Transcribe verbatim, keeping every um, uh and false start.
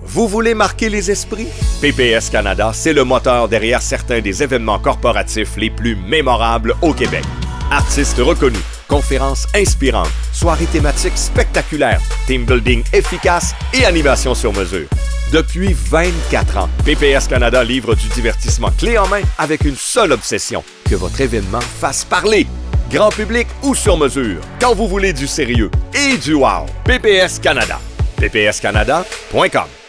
Vous voulez marquer les esprits? P P S Canada, c'est le moteur derrière certains des événements corporatifs les plus mémorables au Québec. Artistes reconnus, conférences inspirantes, soirées thématiques spectaculaires, team building efficace et animation sur mesure. Depuis vingt-quatre ans, P P S Canada livre du divertissement clé en main avec une seule obsession, que votre événement fasse parler. Grand public ou sur mesure, quand vous voulez du sérieux et du wow. P P S Canada. P P S Canada point com